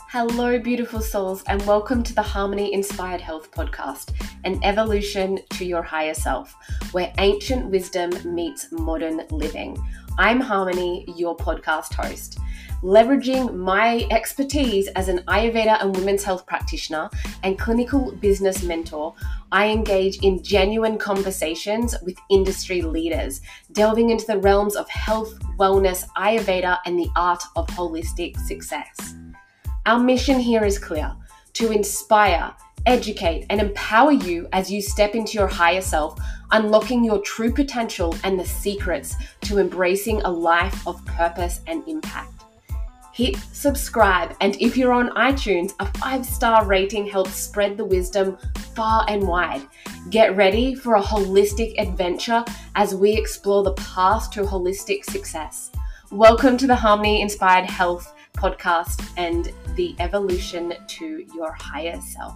Hello, beautiful souls, and welcome to the Harmony Inspired Health Podcast, an evolution to your higher self, where ancient wisdom meets modern living. I'm Harmony, your podcast host. Leveraging my expertise as an Ayurveda and women's health practitioner and clinical business mentor, I engage in genuine conversations with industry leaders, delving into the realms of health, wellness, Ayurveda, and the art of holistic success. Our mission here is clear: to inspire, educate, and empower you as you step into your higher self, unlocking your true potential and the secrets to embracing a life of purpose and impact. Hit subscribe, and if you're on iTunes, a 5-star rating helps spread the wisdom far and wide. Get ready for a holistic adventure as we explore the path to holistic success. Welcome to the Harmony Inspired Health Podcast and the evolution to your higher self.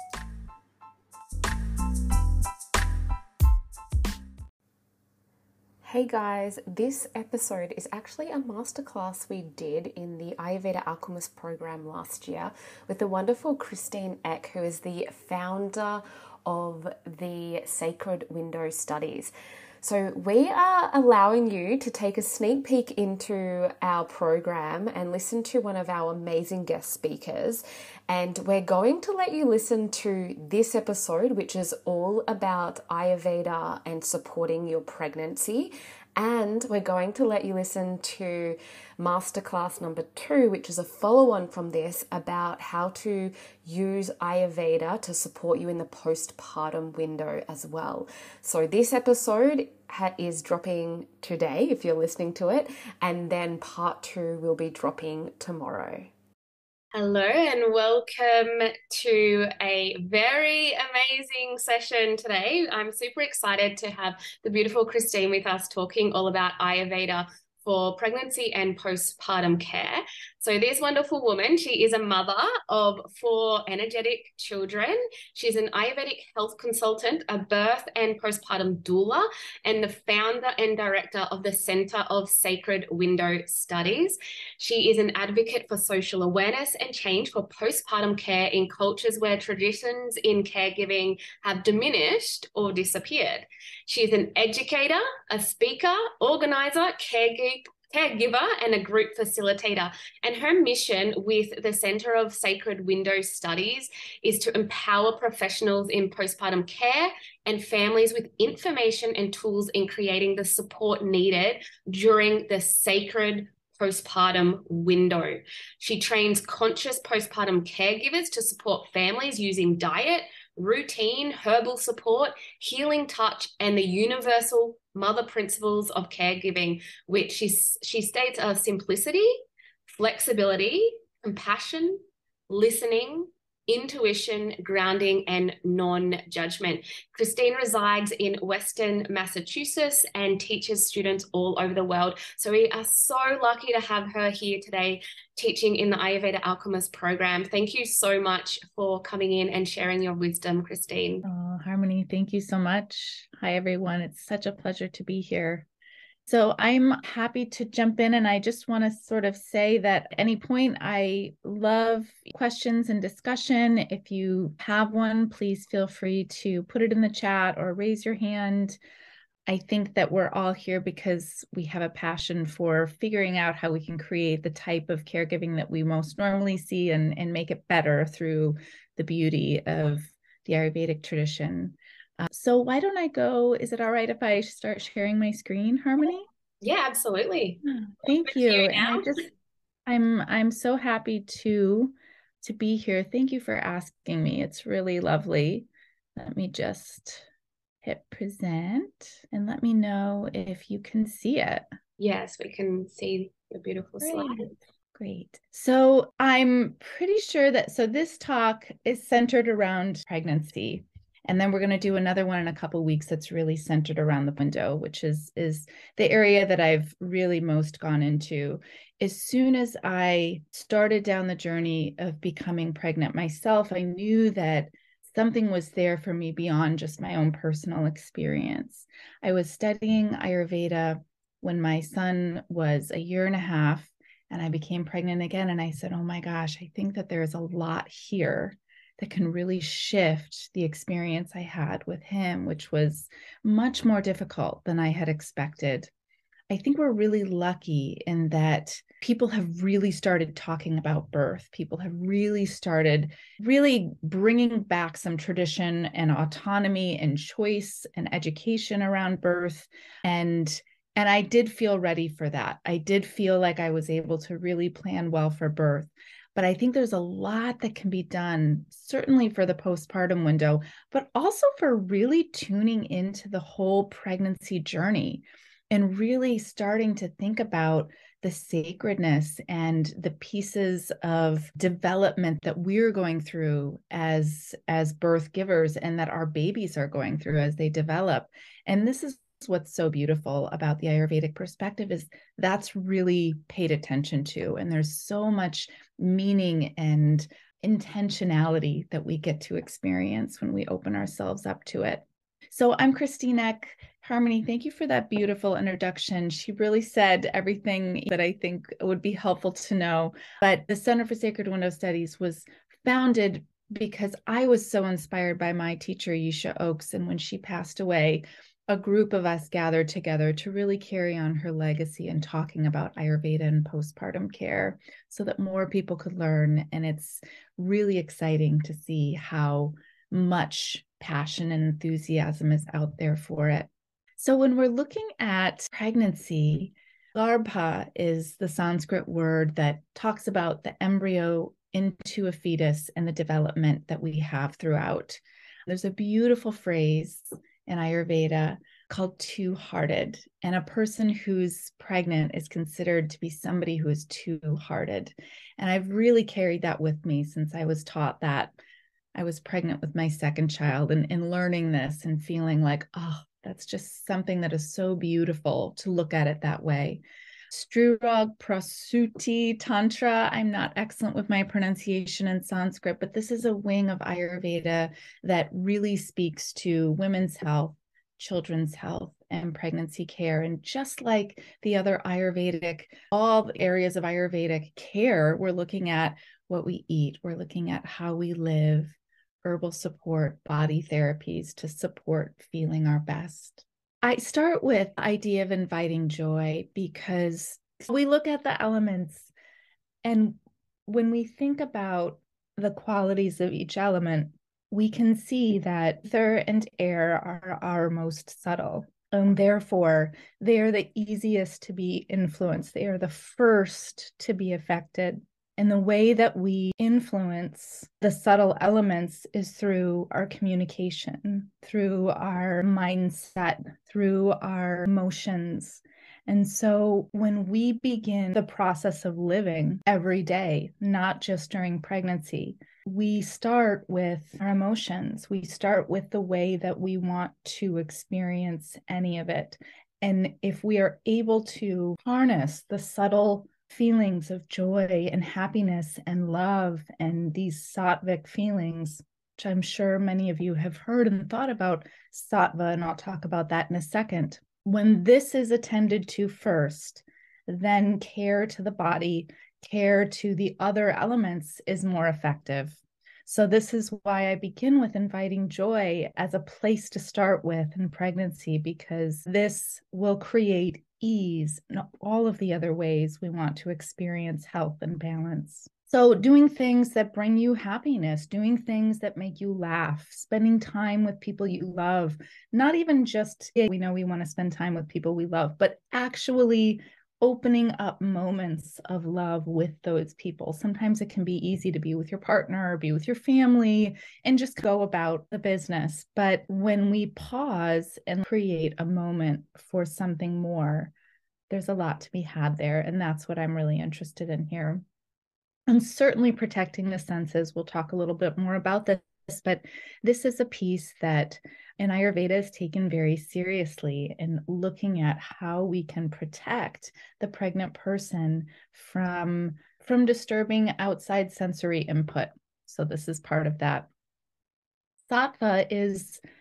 Hey guys, this episode is actually a masterclass we did in the Ayurveda Alchemist program last year with the wonderful Christine Eck, who is the founder of the Sacred Window Studies. So we are allowing you to take a sneak peek into our program and listen to one of our amazing guest speakers. And we're going to let you listen to this episode, which is all about Ayurveda and supporting your pregnancy. And we're going to let you listen to masterclass number 2, which is a follow-on from this, about how to use Ayurveda to support you in the postpartum window as well. So this episode is dropping today if you're listening to it, and then part 2 will be dropping tomorrow. Hello and welcome to a very amazing session today. I'm super excited to have the beautiful Christine with us talking all about Ayurveda for pregnancy and postpartum care. So this wonderful woman, she is a mother of 4 energetic children. She's an Ayurvedic health consultant, a birth and postpartum doula, and the founder and director of the Center of Sacred Window Studies. She is an advocate for social awareness and change for postpartum care in cultures where traditions in caregiving have diminished or disappeared. She's an educator, a speaker, organizer, caregiver, and a group facilitator. And her mission with the Center of Sacred Window Studies is to empower professionals in postpartum care and families with information and tools in creating the support needed during the sacred postpartum window. She trains conscious postpartum caregivers to support families using diet, routine, herbal support, healing touch, and the universal mother principles of caregiving, which she states are simplicity, flexibility, compassion, listening, intuition, grounding, and non-judgment. Christine resides in Western Massachusetts and teaches students all over the world. So we are so lucky to have her here today teaching in the Ayurveda Alchemist program. Thank you so much for coming in and sharing your wisdom, Christine. Oh, Harmony, thank you so much. Hi, everyone. It's such a pleasure to be here. So I'm happy to jump in, and I just want to sort of say that at any point, I love questions and discussion. If you have one, please feel free to put it in the chat or raise your hand. I think that we're all here because we have a passion for figuring out how we can create the type of caregiving that we most normally see and make it better through the beauty of the Ayurvedic tradition. So why don't I go? Is it all right if I start sharing my screen, Harmony? Yeah, absolutely. Thank you. And I'm so happy to be here. Thank you for asking me. It's really lovely. Let me just hit present and let me know if you can see it. Yes, we can see your beautiful slide. Great. So I'm pretty sure that, this talk is centered around pregnancy. And then we're going to do another one in a couple of weeks that's really centered around the window, which is the area that I've really most gone into. As soon as I started down the journey of becoming pregnant myself, I knew that something was there for me beyond just my own personal experience. I was studying Ayurveda when my son was a year and a half, and I became pregnant again. And I said, oh my gosh, I think that there's a lot here that can really shift the experience I had with him, which was much more difficult than I had expected. I think we're really lucky in that people have really started talking about birth. People have really started really bringing back some tradition and autonomy and choice and education around birth. And I did feel ready for that. I did feel like I was able to really plan well for birth. But I think there's a lot that can be done, certainly for the postpartum window, but also for really tuning into the whole pregnancy journey and really starting to think about the sacredness and the pieces of development that we're going through as birth givers, and that our babies are going through as they develop. And this is what's so beautiful about the Ayurvedic perspective, is that's really paid attention to. And there's so much meaning and intentionality that we get to experience when we open ourselves up to it. So I'm Christine Eck. Harmony, thank you for that beautiful introduction. She really said everything that I think would be helpful to know. But the Center for Sacred Window Studies was founded because I was so inspired by my teacher, Yesha Oaks. And when she passed away, a group of us gathered together to really carry on her legacy and talking about Ayurveda and postpartum care so that more people could learn. And it's really exciting to see how much passion and enthusiasm is out there for it. So when we're looking at pregnancy, garbha is the Sanskrit word that talks about the embryo into a fetus and the development that we have throughout. There's a beautiful phrase in Ayurveda called two-hearted, and a person who's pregnant is considered to be somebody who is two-hearted. And I've really carried that with me since I was taught that. I was pregnant with my second child, and learning this and feeling like, oh, that's just something that is so beautiful to look at it that way. Strurog Prasuti Tantra. I'm not excellent with my pronunciation in Sanskrit, but this is a wing of Ayurveda that really speaks to women's health, children's health, and pregnancy care. And just like the other Ayurvedic, all the areas of Ayurvedic care, we're looking at what we eat, we're looking at how we live, herbal support, body therapies to support feeling our best. I start with the idea of inviting joy because we look at the elements, and when we think about the qualities of each element, we can see that ether and air are our most subtle. And therefore, they are the easiest to be influenced. They are the first to be affected. And the way that we influence the subtle elements is through our communication, through our mindset, through our emotions. And so when we begin the process of living every day, not just during pregnancy, we start with our emotions. We start with the way that we want to experience any of it. And if we are able to harness the subtle feelings of joy and happiness and love and these sattvic feelings, which I'm sure many of you have heard and thought about sattva, and I'll talk about that in a second. When this is attended to first, then care to the body, care to the other elements is more effective. So this is why I begin with inviting joy as a place to start with in pregnancy, because this will create ease in all of the other ways we want to experience health and balance. So doing things that bring you happiness, doing things that make you laugh, spending time with people you love, not even just, we know we want to spend time with people we love, but actually opening up moments of love with those people. Sometimes it can be easy to be with your partner or be with your family and just go about the business. But when we pause and create a moment for something more, there's a lot to be had there. And that's what I'm really interested in here. And certainly protecting the senses. We'll talk a little bit more about this, but this is a piece that in Ayurveda is taken very seriously in looking at how we can protect the pregnant person from disturbing outside sensory input. So this is part of that. Sattva is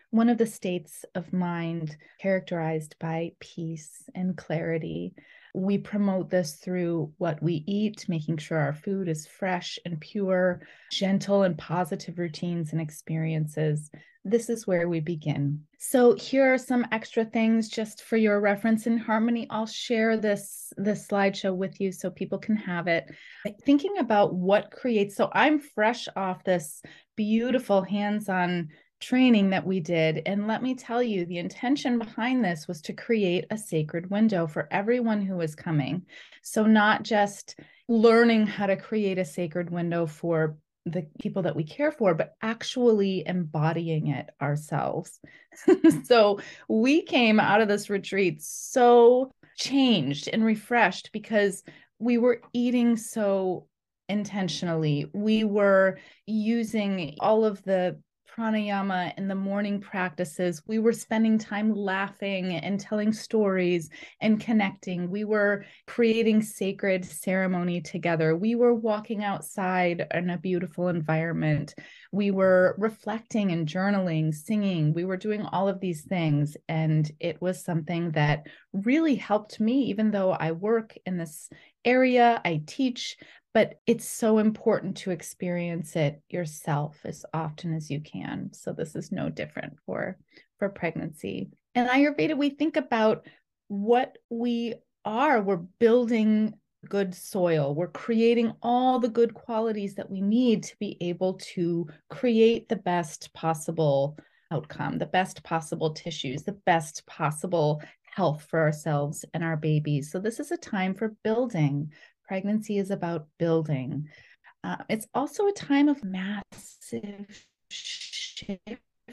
one of the states of mind characterized by peace and clarity. We promote this through what we eat, making sure our food is fresh and pure, gentle and positive routines and experiences. This is where we begin. So here are some extra things just for your reference in Harmony. I'll share this slideshow with you so people can have it. Thinking about what creates, so I'm fresh off this beautiful hands-on training that we did. And let me tell you, the intention behind this was to create a sacred window for everyone who was coming. So not just learning how to create a sacred window for the people that we care for, but actually embodying it ourselves. So we came out of this retreat so changed and refreshed because we were eating so intentionally. We were using all of the pranayama in the morning practices. We were spending time laughing and telling stories and connecting. We were creating sacred ceremony together. We were walking outside in a beautiful environment. We were reflecting and journaling, singing. We were doing all of these things. And it was something that really helped me, even though I work in this area, I teach, but it's so important to experience it yourself as often as you can. So this is no different for pregnancy. In Ayurveda, we think about what we are. We're building good soil. We're creating all the good qualities that we need to be able to create the best possible outcome, the best possible tissues, the best possible health for ourselves and our babies. So this is a time for building. Pregnancy is about building. It's also a time of massive shifting.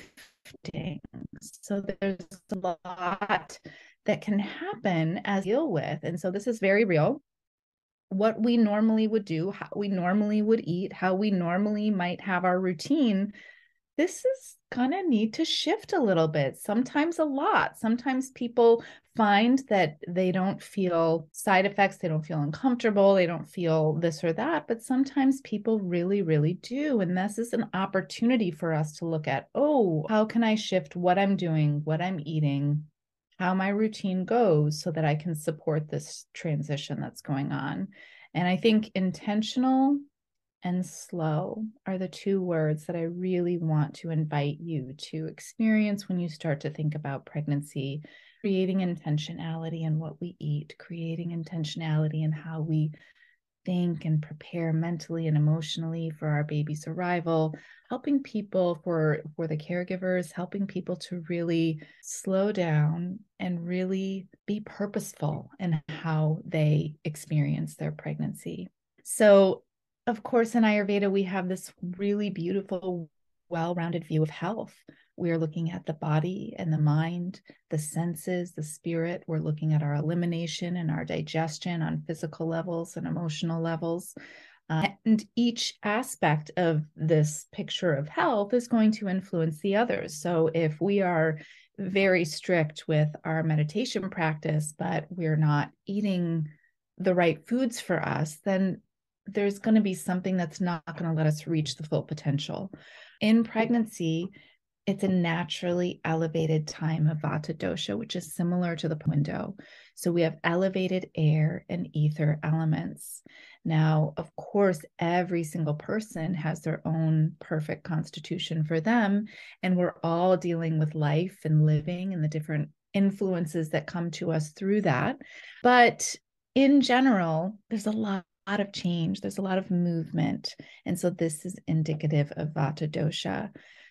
So there's a lot that can happen as we deal with. And so this is very real. What we normally would do, how we normally would eat, how we normally might have our routine, this is going to need to shift a little bit, sometimes a lot. Sometimes people find that they don't feel side effects, they don't feel uncomfortable, they don't feel this or that, but sometimes people really, really do. And this is an opportunity for us to look at, oh, how can I shift what I'm doing, what I'm eating, how my routine goes so that I can support this transition that's going on. And I think intentional and slow are the two words that I really want to invite you to experience when you start to think about pregnancy, creating intentionality in what we eat, creating intentionality in how we think and prepare mentally and emotionally for our baby's arrival, helping people for the caregivers, helping people to really slow down and really be purposeful in how they experience their pregnancy. So of course, in Ayurveda, we have this really beautiful, well-rounded view of health. We're looking at the body and the mind, the senses, the spirit. We're looking at our elimination and our digestion on physical levels and emotional levels. And each aspect of this picture of health is going to influence the others. So if we are very strict with our meditation practice, but we're not eating the right foods for us, then there's going to be something that's not going to let us reach the full potential. In pregnancy, it's a naturally elevated time of Vata dosha, which is similar to the window. So we have elevated air and ether elements. Now, of course, every single person has their own perfect constitution for them, and we're all dealing with life and living and the different influences that come to us through that. But in general, there's a lot of change. There's a lot of movement. And so this is indicative of Vata dosha.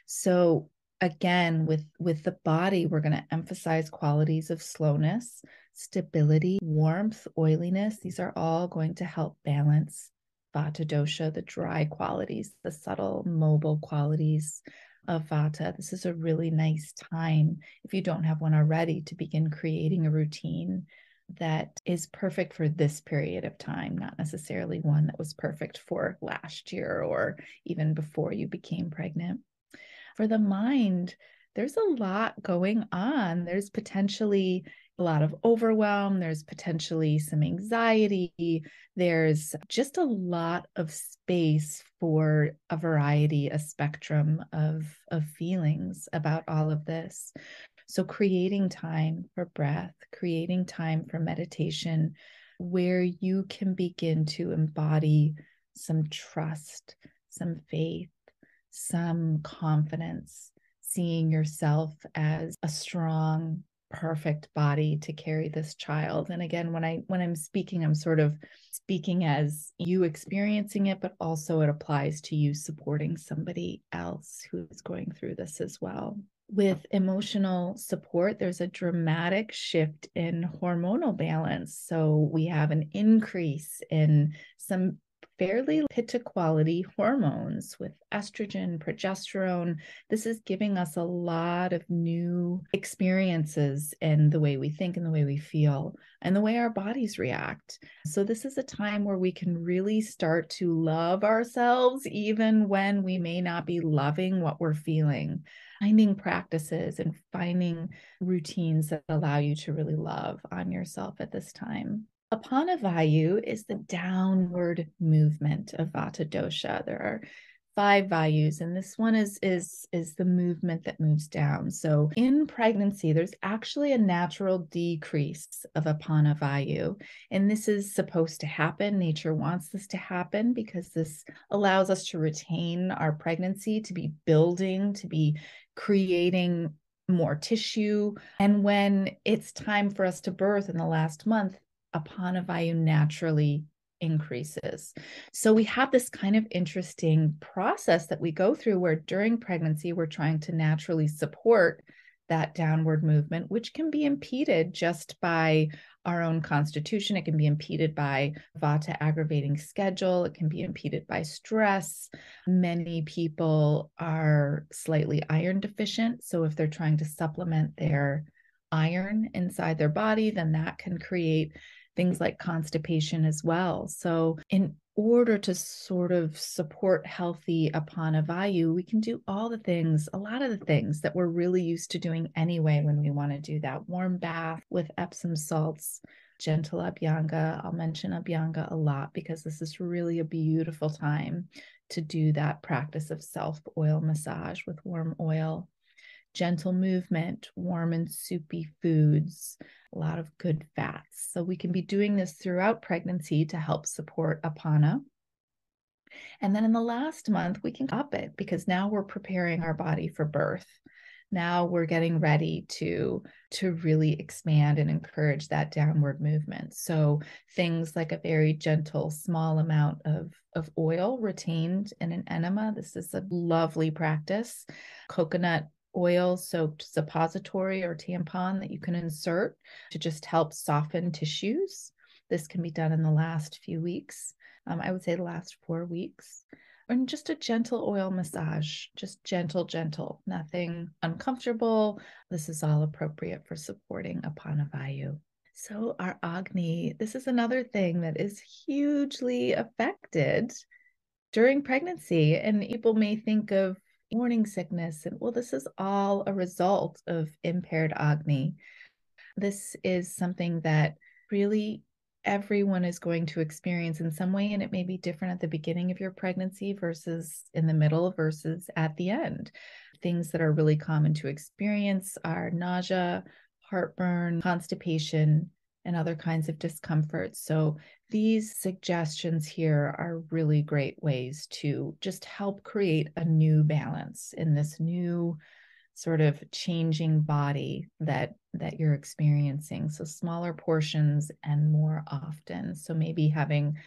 So again, with the body, we're going to emphasize qualities of slowness, stability, warmth, oiliness. These are all going to help balance Vata dosha, the dry qualities, the subtle, mobile qualities of Vata. This is a really nice time, if you don't have one already, to begin creating a routine that is perfect for this period of time, not necessarily one that was perfect for last year or even before you became pregnant. For the mind, there's a lot going on. There's potentially a lot of overwhelm. There's potentially some anxiety. There's just a lot of space for a variety, a spectrum of feelings about all of this. So creating time for breath, creating time for meditation, where you can begin to embody some trust, some faith, some confidence, seeing yourself as a strong, perfect body to carry this child. And again, when I'm speaking, I'm sort of speaking as you experiencing it, but also it applies to you supporting somebody else who is going through this as well. With emotional support, there's a dramatic shift in hormonal balance. So we have an increase in some fairly pitta quality hormones with estrogen, progesterone. This is giving us a lot of new experiences in the way we think and the way we feel and the way our bodies react. So this is a time where we can really start to love ourselves, even when we may not be loving what we're feeling. Finding practices and finding routines that allow you to really love on yourself at this time. Apana Vayu is the downward movement of Vata dosha. There are 5 vayus, and this one is the movement that moves down. So in pregnancy, there's actually a natural decrease of Apana Vayu, and this is supposed to happen. Nature wants this to happen because this allows us to retain our pregnancy, to be building, to be creating more tissue. And when it's time for us to birth in the last month, Apana Vayu naturally increases. So we have this kind of interesting process that we go through where during pregnancy, we're trying to naturally support that downward movement, which can be impeded just by our own constitution. It can be impeded by Vata aggravating schedule. It can be impeded by stress. Many people are slightly iron deficient. So if they're trying to supplement their iron inside their body, then that can create things like constipation as well. So in order to sort of support healthy Apana Vayu, we can do all the things, a lot of the things that we're really used to doing anyway when we want to do that warm bath with Epsom salts, gentle Abhyanga. I'll mention Abhyanga a lot because this is really a beautiful time to do that practice of self-oil massage with warm oil. Gentle movement, warm and soupy foods, a lot of good fats. So we can be doing this throughout pregnancy to help support Apana. And then in the last month, we can up it because now we're preparing our body for birth. Now we're getting ready to really expand and encourage that downward movement. So things like a very gentle, small amount of oil retained in an enema. This is a lovely practice. Coconut oil soaked suppository or tampon that you can insert to just help soften tissues. This can be done in the last few weeks. I would say the last 4 weeks. And just a gentle oil massage, just gentle, nothing uncomfortable. This is all appropriate for supporting Apana Vayu. So our Agni, this is another thing that is hugely affected during pregnancy. And people may think of morning sickness. And well, this is all a result of impaired Agni. This is something that really everyone is going to experience in some way, and it may be different at the beginning of your pregnancy versus in the middle versus at the end. Things that are really common to experience are nausea, heartburn, constipation, and other kinds of discomfort. So these suggestions here are really great ways to just help create a new balance in this new sort of changing body that you're experiencing. So smaller portions and more often. So maybe having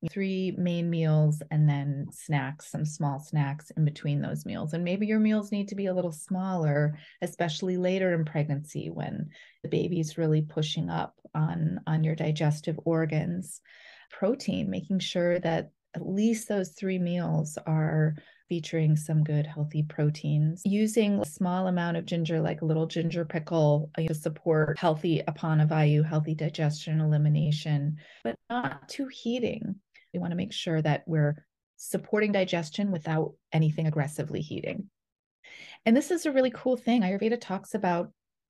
3 main meals and then snacks, some small snacks in between those meals. And maybe your meals need to be a little smaller, especially later in pregnancy when the baby's really pushing up on your digestive organs. Protein, making sure that at least those 3 meals are featuring some good healthy proteins. Using a small amount of ginger, like a little ginger pickle, to support healthy Apana Vayu, healthy digestion, elimination, but not too heating. We want to make sure that we're supporting digestion without anything aggressively heating. And this is a really cool thing. Ayurveda talks about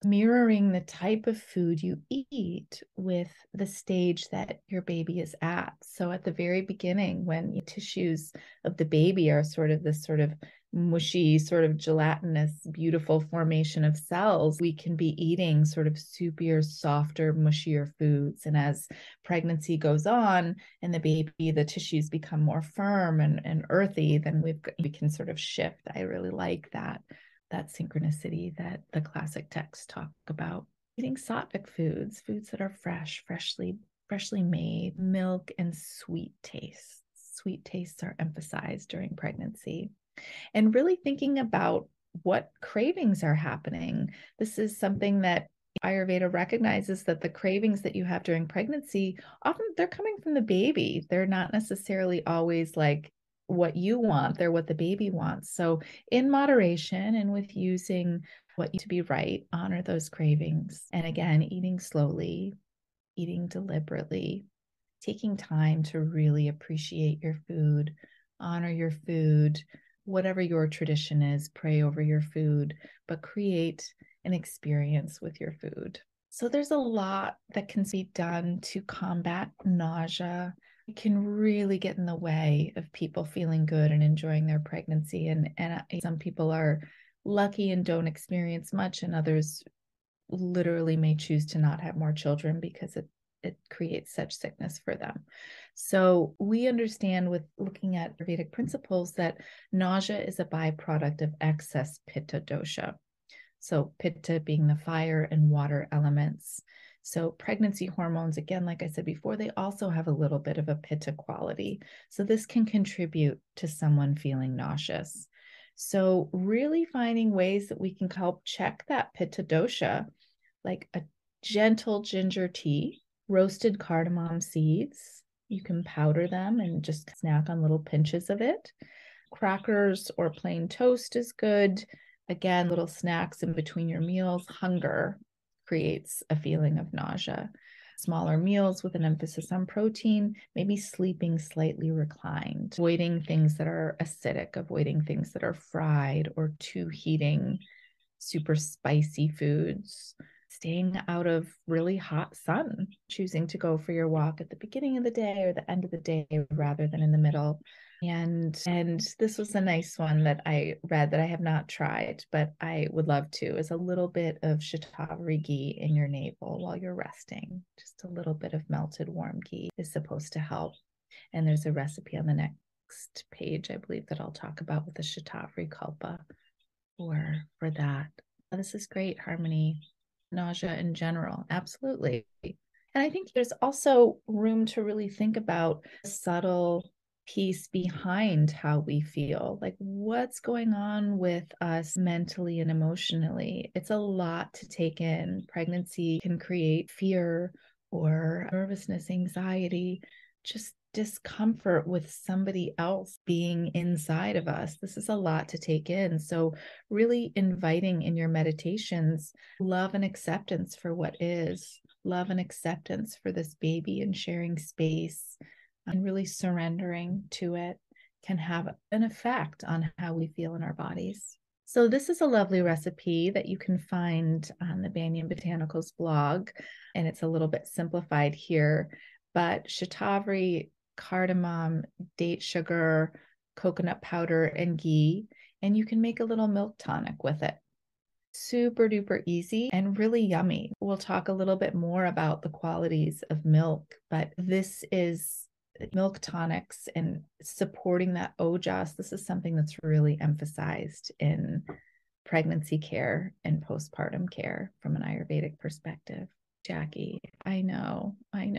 mirroring the type of food you eat with the stage that your baby is at. So at the very beginning, when the tissues of the baby are sort of this sort of mushy, sort of gelatinous, beautiful formation of cells, we can be eating sort of soupier, softer, mushier foods. And as pregnancy goes on and the baby, the tissues become more firm and earthy, then we can sort of shift. I really like that synchronicity that the classic texts talk about. Eating sattvic foods, foods that are freshly made, milk and sweet tastes. Sweet tastes are emphasized during pregnancy. And really thinking about what cravings are happening. This is something that Ayurveda recognizes, that the cravings that you have during pregnancy, often they're coming from the baby. They're not necessarily always like what you want, they're what the baby wants. So in moderation and with using what you to be right, honor those cravings. And again, eating slowly, eating deliberately, taking time to really appreciate your food, honor your food, whatever your tradition is, pray over your food, but create an experience with your food. So there's a lot that can be done to combat nausea. It can really get in the way of people feeling good and enjoying their pregnancy. And some people are lucky and don't experience much, and others literally may choose to not have more children because it creates such sickness for them. So we understand, with looking at Vedic principles, that nausea is a byproduct of excess pitta dosha. So pitta being the fire and water elements. So pregnancy hormones, again, like I said before, they also have a little bit of a pitta quality. So this can contribute to someone feeling nauseous. So really finding ways that we can help check that pitta dosha, like a gentle ginger tea, roasted cardamom seeds. You can powder them and just snack on little pinches of it. Crackers or plain toast is good. Again, little snacks in between your meals. Hunger creates a feeling of nausea. Smaller meals with an emphasis on protein, maybe sleeping slightly reclined, avoiding things that are acidic, avoiding things that are fried or too heating, super spicy foods, staying out of really hot sun, choosing to go for your walk at the beginning of the day or the end of the day rather than in the middle. And this was a nice one that I read that I have not tried, but I would love to, is a little bit of shatavari ghee in your navel while you're resting. Just a little bit of melted warm ghee is supposed to help. And there's a recipe on the next page, I believe, that I'll talk about with the shatavari kalpa for that. This is great, Harmony. Nausea in general, absolutely. And I think there's also room to really think about the subtle piece behind how we feel, like what's going on with us mentally and emotionally. It's a lot to take in. Pregnancy can create fear or nervousness, anxiety, just discomfort with somebody else being inside of us. This is a lot to take in. So really inviting in your meditations love and acceptance for what is, love and acceptance for this baby, and sharing space and really surrendering to it can have an effect on how we feel in our bodies. So this is a lovely recipe that you can find on the Banyan Botanicals blog, and it's a little bit simplified here, but shatavari, cardamom, date sugar, coconut powder, and ghee, and you can make a little milk tonic with it. Super duper easy and really yummy. We'll talk a little bit more about the qualities of milk, but this is milk tonics and supporting that ojas. This is something that's really emphasized in pregnancy care and postpartum care from an Ayurvedic perspective. Jackie, I know.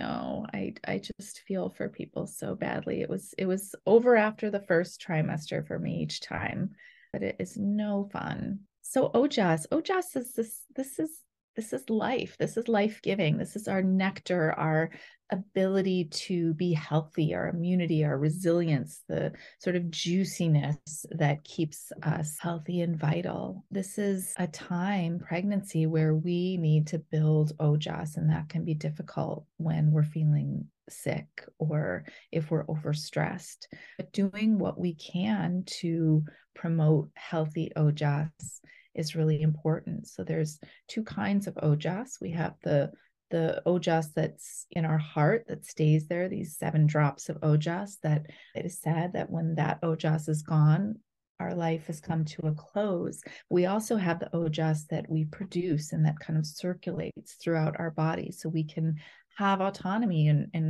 I just feel for people so badly. It was over after the first trimester for me each time, but it is no fun. So ojas is this is life. This is life-giving. This is our nectar, our ability to be healthy, our immunity, our resilience, the sort of juiciness that keeps us healthy and vital. This is a time, pregnancy, where we need to build ojas, and that can be difficult when we're feeling sick or if we're overstressed. But doing what we can to promote healthy ojas is really important. So there's two kinds of ojas. We have the ojas that's in our heart that stays there, these 7 drops of ojas, that it is said that when that ojas is gone, our life has come to a close. We also have the ojas that we produce and that kind of circulates throughout our body, so we can have autonomy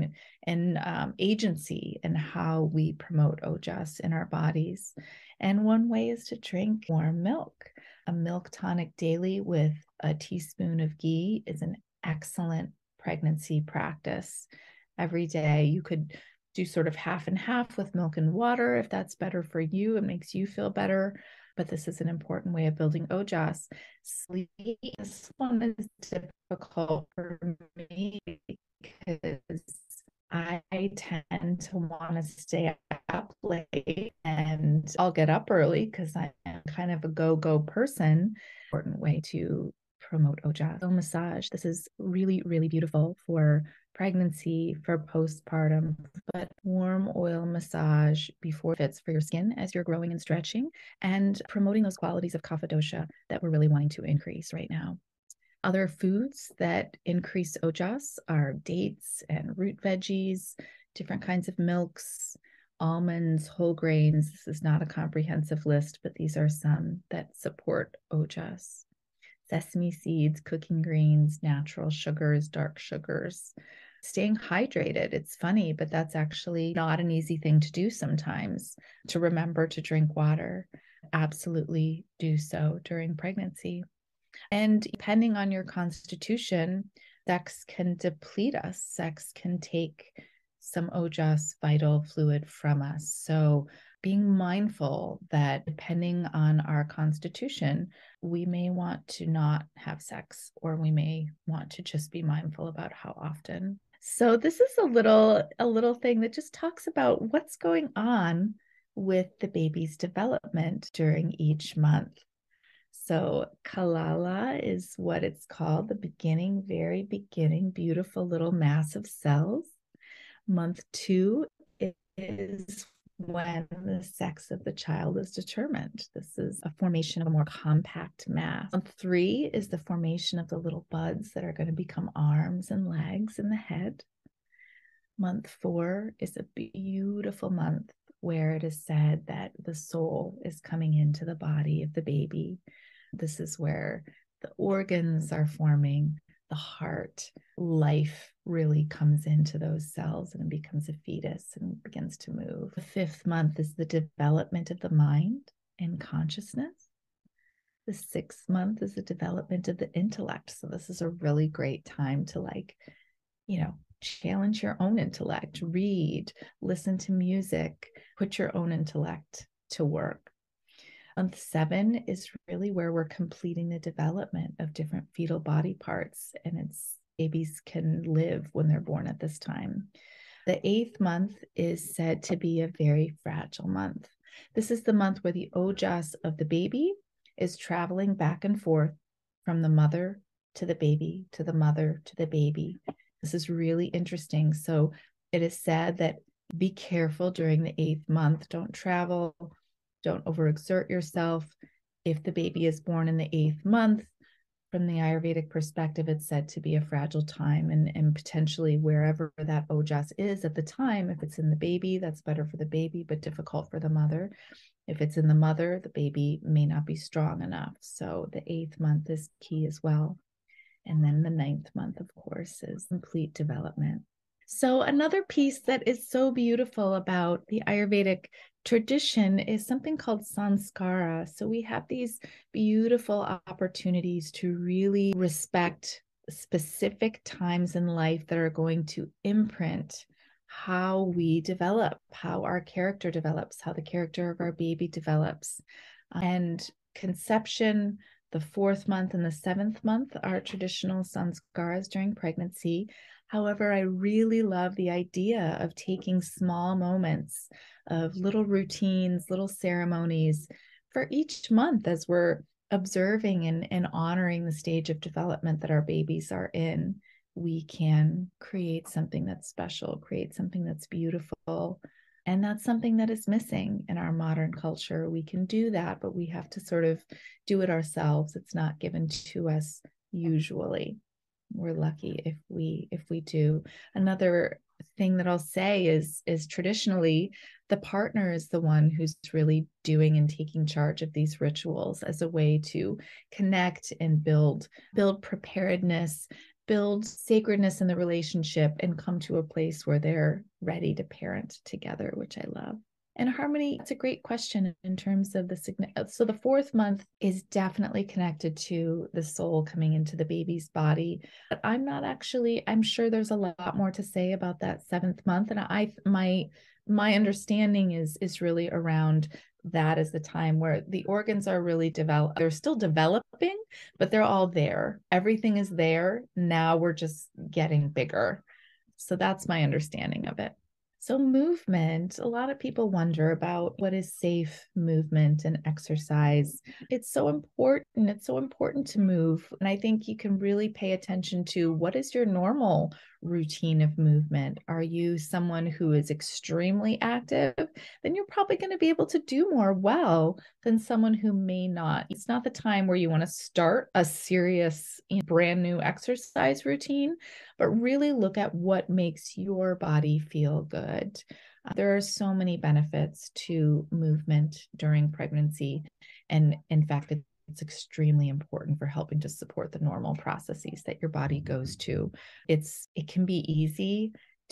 and agency in how we promote ojas in our bodies. And one way is to drink warm milk. A milk tonic daily with a teaspoon of ghee is an excellent pregnancy practice. Every day you could do sort of half and half with milk and water if that's better for you. It makes you feel better. But this is an important way of building ojas. Sleep, this one is difficult for me because I tend to want to stay up late, and I'll get up early because I'm kind of a go person. Important way to promote ojas. So massage. This is really, really beautiful for pregnancy, for postpartum, but warm oil massage before fits for your skin as you're growing and stretching, and promoting those qualities of kapha dosha that we're really wanting to increase right now. Other foods that increase ojas are dates and root veggies, different kinds of milks, almonds, whole grains. This is not a comprehensive list, but these are some that support ojas. Sesame seeds, cooking greens, natural sugars, dark sugars. Staying hydrated. It's funny, but that's actually not an easy thing to do sometimes, to remember to drink water. Absolutely do so during pregnancy. And depending on your constitution, sex can deplete us. Sex can take some ojas, vital fluid, from us. So being mindful that depending on our constitution, we may want to not have sex, or we may want to just be mindful about how often. So this is a little thing that just talks about what's going on with the baby's development during each month. So Kalala is what it's called, the beginning, very beginning, beautiful little mass of cells. Month 2 is when the sex of the child is determined. This is a formation of a more compact mass. Month 3 is the formation of the little buds that are going to become arms and legs and the head. Month 4 is a beautiful month where it is said that the soul is coming into the body of the baby. This is where the organs are forming, the heart, life really comes into those cells and becomes a fetus and begins to move. The 5th month is the development of the mind and consciousness. The 6th month is the development of the intellect. So this is a really great time to challenge your own intellect, read, listen to music, put your own intellect to work. Month 7 is really where we're completing the development of different fetal body parts, and babies can live when they're born at this time. The 8th month is said to be a very fragile month. This is the month where the ojas of the baby is traveling back and forth from the mother to the baby, to the mother to the baby. This is really interesting. So it is said that be careful during the 8th month. Don't travel. Don't overexert yourself. If the baby is born in the 8th month, from the Ayurvedic perspective, it's said to be a fragile time, and potentially wherever that ojas is at the time, if it's in the baby, that's better for the baby, but difficult for the mother. If it's in the mother, the baby may not be strong enough. So the 8th month is key as well. And then the 9th month, of course, is complete development. So another piece that is so beautiful about the Ayurvedic tradition is something called sanskara. So we have these beautiful opportunities to really respect specific times in life that are going to imprint how we develop, how our character develops, how the character of our baby develops. And conception, the 4th month and the 7th month are traditional sanskaras during pregnancy. However, I really love the idea of taking small moments of little routines, little ceremonies for each month as we're observing and honoring the stage of development that our babies are in. We can create something that's special, create something that's beautiful, And that's something that is missing in our modern culture. We can do that, but we have to sort of do it ourselves. It's not given to us usually. We're lucky if we do. Another thing that I'll say is traditionally the partner is the one who's really doing and taking charge of these rituals as a way to connect and build preparedness, build sacredness in the relationship, and come to a place where they're ready to parent together, which I love. And harmony, it's a great question in terms of the significance. So the fourth month is definitely connected to the soul coming into the baby's body. But I'm sure there's a lot more to say about that seventh month. And my understanding is really around that is the time where the organs are really developed. They're still developing, but they're all there. Everything is there. Now we're just getting bigger. So that's my understanding of it. So movement, a lot of people wonder about what is safe movement and exercise. It's so important. It's so important to move. And I think you can really pay attention to what is your normal routine of movement. Are you someone who is extremely active? Then you're probably going to be able to do more well than someone who may not. It's not the time where you want to start a serious, brand new exercise routine, but really look at what makes your body feel good. There are so many benefits to movement during pregnancy. And in fact, it's extremely important for helping to support the normal processes that your body goes to. It can be easy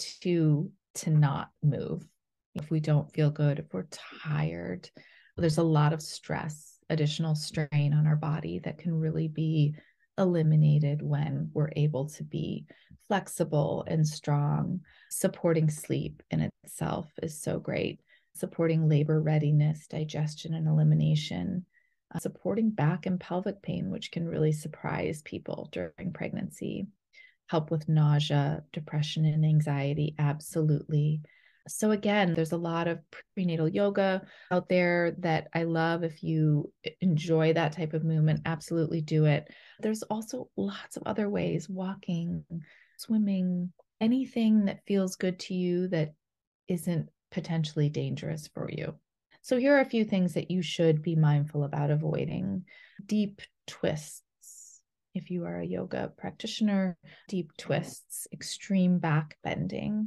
to not move if we don't feel good, if we're tired. There's a lot of stress, additional strain on our body that can really be eliminated when we're able to be flexible and strong. Supporting sleep in itself is so great. Supporting labor readiness, digestion, and elimination. Supporting back and pelvic pain, which can really surprise people during pregnancy. Help with nausea, depression, and anxiety, absolutely. So again, there's a lot of prenatal yoga out there that I love. If you enjoy that type of movement, absolutely do it. There's also lots of other ways, walking, swimming, anything that feels good to you that isn't potentially dangerous for you. So here are a few things that you should be mindful about avoiding. Deep twists. If you are a yoga practitioner, deep twists, extreme back bending,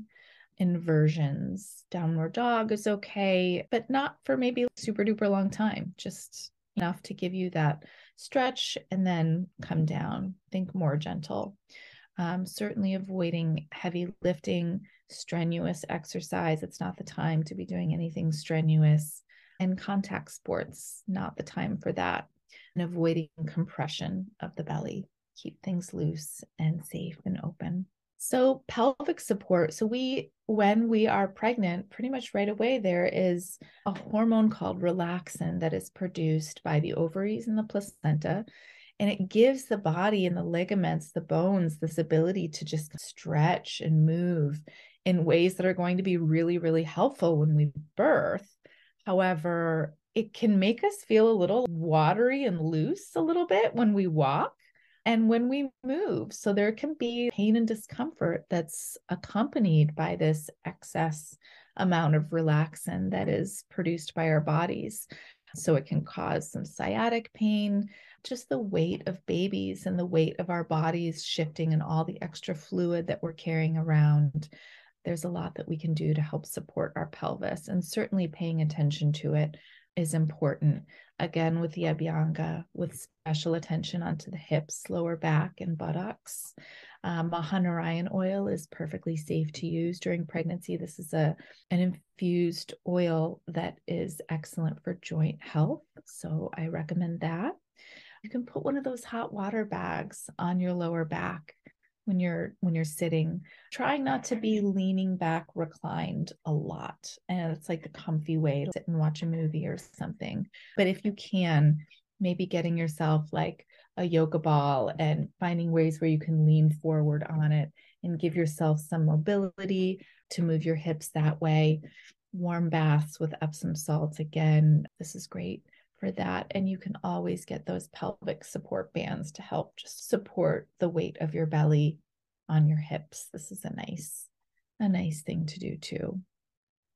inversions. Downward dog is okay, but not for maybe super duper long time, just enough to give you that stretch and then come down. Think more gentle. Certainly avoiding heavy lifting, strenuous exercise. It's not the time to be doing anything strenuous. And contact sports, not the time for that. And avoiding compression of the belly. Keep things loose and safe and open. So pelvic support. So when we are pregnant, pretty much right away, there is a hormone called relaxin that is produced by the ovaries and the placenta. And it gives the body and the ligaments, the bones, this ability to just stretch and move in ways that are going to be really, really helpful when we birth. However, it can make us feel a little watery and loose a little bit when we walk and when we move. So there can be pain and discomfort that's accompanied by this excess amount of relaxin that is produced by our bodies. So it can cause some sciatic pain, just the weight of babies and the weight of our bodies shifting and all the extra fluid that we're carrying around. There's a lot that we can do to help support our pelvis, and certainly paying attention to it is important. Again, with the Abhyanga, with special attention onto the hips, lower back, and buttocks. Mahanarayan oil is perfectly safe to use during pregnancy. This is an infused oil that is excellent for joint health, so I recommend that. You can put one of those hot water bags on your lower back when you're sitting, trying not to be leaning back reclined a lot. And it's like the comfy way to sit and watch a movie or something. But if you can, maybe getting yourself like a yoga ball and finding ways where you can lean forward on it and give yourself some mobility to move your hips that way. Warm baths with Epsom salts. Again, this is great for that. And you can always get those pelvic support bands to help just support the weight of your belly on your hips. This is a nice thing to do too.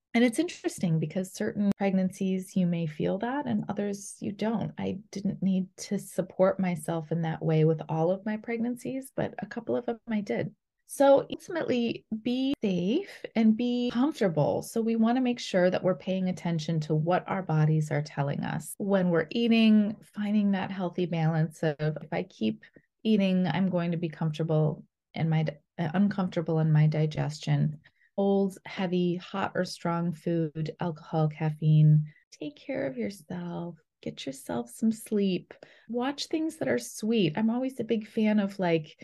And it's interesting because certain pregnancies you may feel that and others you don't. I didn't need to support myself in that way with all of my pregnancies, but a couple of them I did. So ultimately, be safe and be comfortable. So we want to make sure that we're paying attention to what our bodies are telling us when we're eating, finding that healthy balance of if I keep eating, I'm going to be comfortable and my uncomfortable in my digestion. Old, heavy, hot or strong food, alcohol, caffeine. Take care of yourself. Get yourself some sleep. Watch things that are sweet. I'm always a big fan of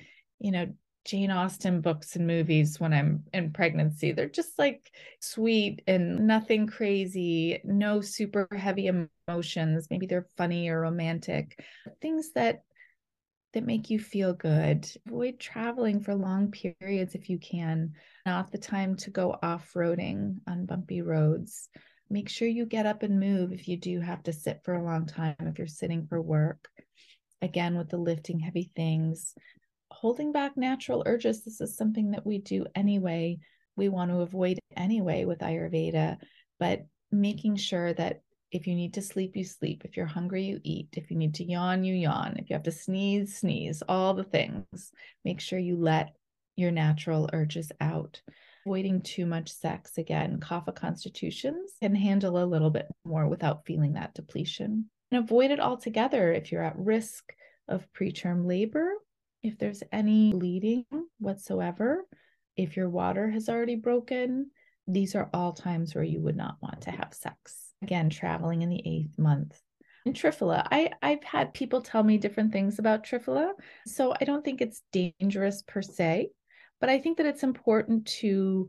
Jane Austen books and movies when I'm in pregnancy. They're just like sweet and nothing crazy, no super heavy emotions. Maybe they're funny or romantic. Things that make you feel good. Avoid traveling for long periods if you can. Not the time to go off-roading on bumpy roads. Make sure you get up and move if you do have to sit for a long time, if you're sitting for work. Again, with the lifting heavy things, holding back natural urges. This is something that we do anyway. We want to avoid anyway with Ayurveda, but making sure that if you need to sleep, you sleep. If you're hungry, you eat. If you need to yawn, you yawn. If you have to sneeze, sneeze, all the things. Make sure you let your natural urges out. Avoiding too much sex. Again, kapha constitutions can handle a little bit more without feeling that depletion. And avoid it altogether if you're at risk of preterm labor, if there's any bleeding whatsoever, if your water has already broken. These are all times where you would not want to have sex. Again, traveling in the 8th month. And Triphala, I've had people tell me different things about Triphala, so I don't think it's dangerous per se, but I think that it's important to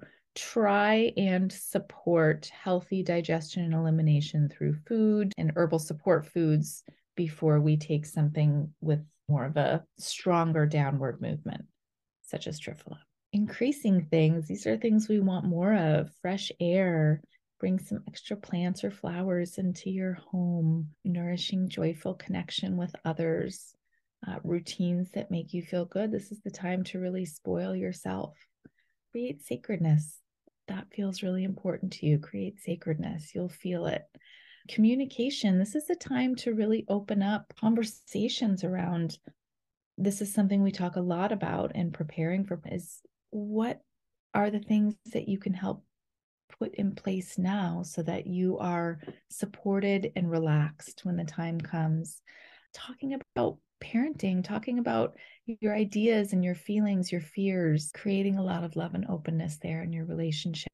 try and support healthy digestion and elimination through food and herbal support foods before we take something with more of a stronger downward movement, such as Triphala. Increasing things, these are things we want more of. Fresh air, bring some extra plants or flowers into your home, nourishing, joyful connection with others, routines that make you feel good. This is the time to really spoil yourself. Create sacredness. That feels really important to you. Create sacredness. You'll feel it. Communication. This is the time to really open up conversations around. This is something we talk a lot about in preparing for, is what are the things that you can help put in place now so that you are supported and relaxed when the time comes. Talking about parenting, talking about your ideas and your feelings, your fears, creating a lot of love and openness there in your relationship.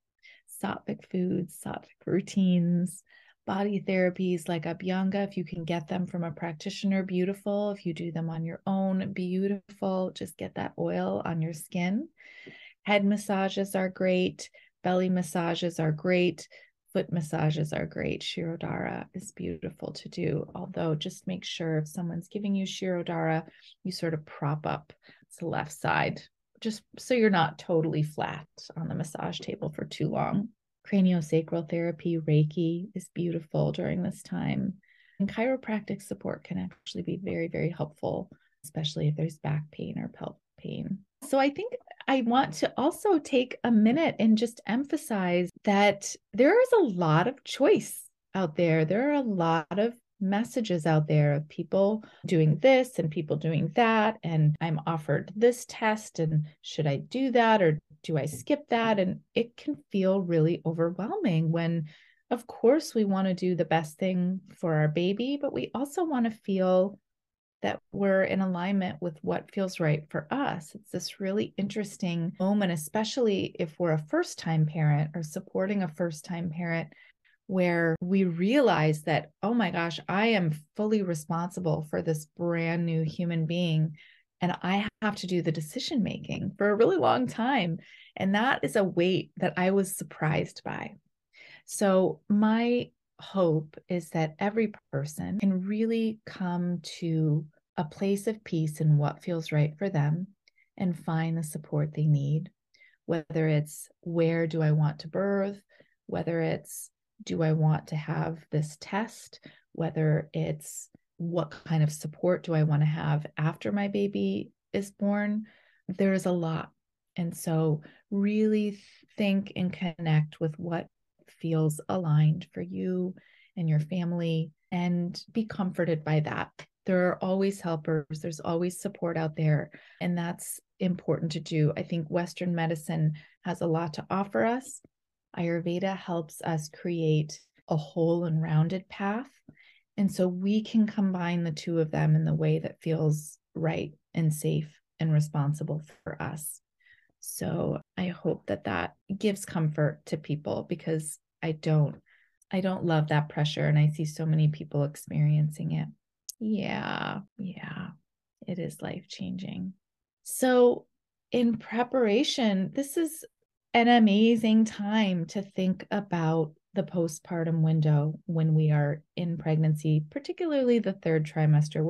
Sattvic foods, sattvic routines, body therapies like Abhyanga, if you can get them from a practitioner, beautiful. If you do them on your own, beautiful. Just get that oil on your skin. Head massages are great. Belly massages are great. Foot massages are great. Shirodhara is beautiful to do. Although just make sure if someone's giving you Shirodhara, you sort of prop up the left side, just so you're not totally flat on the massage table for too long. Craniosacral therapy, Reiki is beautiful during this time. And chiropractic support can actually be very, very helpful, especially if there's back pain or pelvic pain. So I think I want to also take a minute and just emphasize that there is a lot of choice out there. There are a lot of messages out there of people doing this and people doing that. And I'm offered this test, and should I do that or do I skip that? And it can feel really overwhelming when, of course, we want to do the best thing for our baby, but we also want to feel that we're in alignment with what feels right for us. It's this really interesting moment, especially if we're a first-time parent or supporting a first-time parent, where we realize that, oh my gosh, I am fully responsible for this brand new human being, and I have to do the decision making for a really long time. And that is a weight that I was surprised by. So my hope is that every person can really come to a place of peace in what feels right for them and find the support they need, whether it's where do I want to birth, whether it's do I want to have this test, whether it's what kind of support do I want to have after my baby is born. There is a lot. And so really think and connect with what feels aligned for you and your family, and be comforted by that. There are always helpers, there's always support out there, and that's important to do. I think Western medicine has a lot to offer us. Ayurveda helps us create a whole and rounded path. And so we can combine the two of them in the way that feels right and safe and responsible for us. So I hope that that gives comfort to people, because I don't love that pressure, and I see so many people experiencing it. Yeah, it is life-changing. So in preparation, this is an amazing time to think about the postpartum window when we are in pregnancy, particularly the third trimester.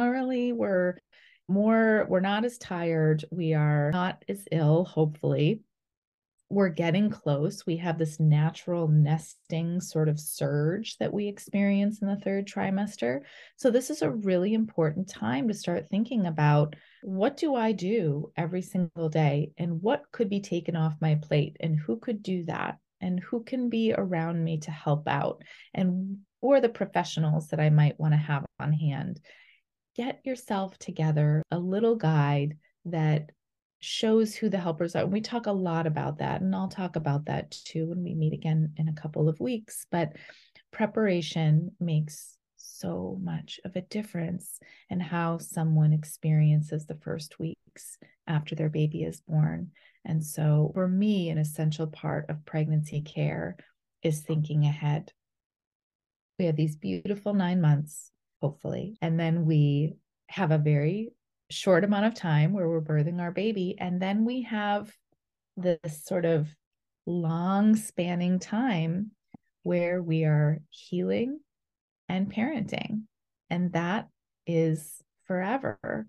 We're not as tired. We are not as ill, hopefully. We're getting close. We have this natural nesting sort of surge that we experience in the third trimester. So this is a really important time to start thinking about, what do I do every single day, and what could be taken off my plate, and who could do that, and who can be around me to help out, and or the professionals that I might want to have on hand. Get yourself together a little guide that shows who the helpers are. We talk a lot about that, and I'll talk about that too when we meet again in a couple of weeks. But preparation makes so much of a difference in how someone experiences the first weeks after their baby is born. And so for me, an essential part of pregnancy care is thinking ahead. We have these beautiful 9 months, hopefully, and then we have a very short amount of time where we're birthing our baby. And then we have this sort of long spanning time where we are healing and parenting. And that is forever.